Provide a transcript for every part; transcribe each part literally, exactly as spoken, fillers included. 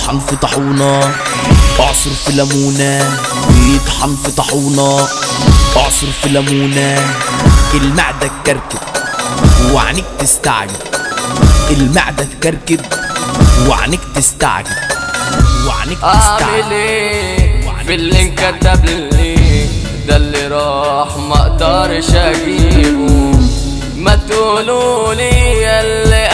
بيطحن في طاحونة اعصر في ليمونة، بيطحن في طاحونة اعصر في ليمونة. المعدة تكركب وعنيك تستعجب، المعدة تكركب وعنيك تستعجب، وعنيك تستعجب. اعمل ايه في اللي انكتب لي ده اللي راح ما اقدرش اجيبه؟ ما تقولولي يا اللي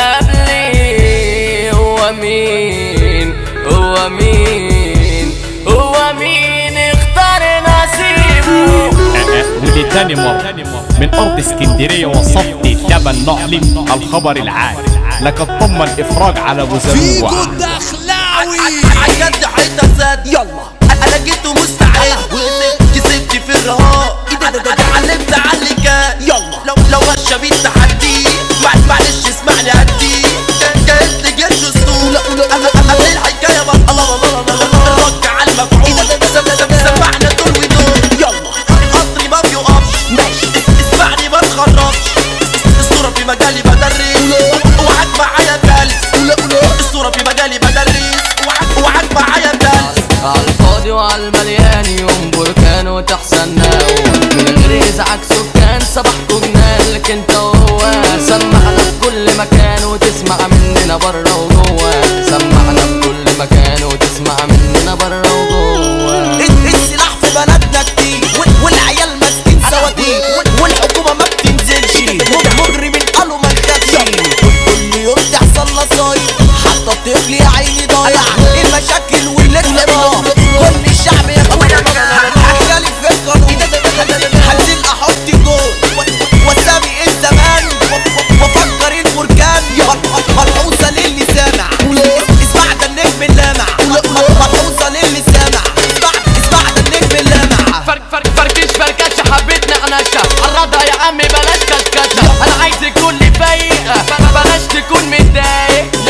قبلي هو مين، هو مين، هو مين اختار نصيبه. ودي تاني مرة من أرض اسكندرية وصفت لبن نعلم الخبر العالي لك اطمن إفراج على أبو زنوع. فيجو الدخلاوي عجبت حيطة زاد يلا انا جيت مستعد كسبت في الرهاء اتعلمت على اللي كان يلا لو لو غشة بالتحدي معلش اسمعني هدي جهزت جيش اسطول قبل الحكاية بقى الله الله الله الرك على المفعول سمعنا دول ودول يلا قطري ما بيوقفش اسمعني ما تخربش الصورة في مجالي بدرس اوعك معايا بلس الصورة في مجالي بدرس اوعك معايا بلس عالفاضي وعالمليان يوم بركان وتحسناو من غير يزعج سكان صباحكوا جنان لك انت وهو. سمعنا في كل مكان وتسمع مننا بره وجوه، سمعنا في كل مكان وتسمع مننا بره وجوه. السلاح في بلدنا كتير والعيال ماسكين سواتير والحكومة ما بتنزلش مجرمين قالوا ما نخافش. كل يوم تحصل نصايب حتى الطفل يا عيني ضايع المشاكل والاختراع كل الشعب يا اخويا احكالي في القانون هنزل احط جول واسابق الزمان وافكر البركان ملحوظة للي سامع اسمع ده النجم اللامع ملحوظة للي سامع اسمع ده النجم اللامع. فرق فرق فركش فركشة حبيتنا عناشة عرضها يا عمي بلاش كشكشة. انا عايز كل فايقة بلاش تكون متضايق